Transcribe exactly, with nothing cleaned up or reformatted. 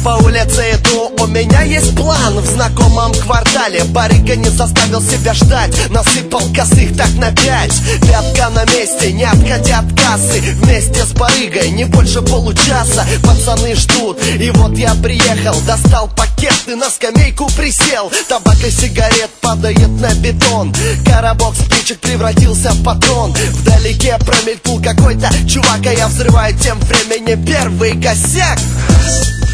по улице иду, у меня есть план. В знакомом квартале барыга не заставил себя ждать, насыпал косых так на пять. Пятка на месте, не отходя от кассы. Вместе с барыгой не больше получаса. Пацаны ждут, и вот я приехал. Достал пакет и на скамейку присел. Табак и сигарет падает на бетон. Коробок спичек превратился в патрон. Вдалеке промелькнул какой-то чувак, а я взрываю тем временем первый косяк.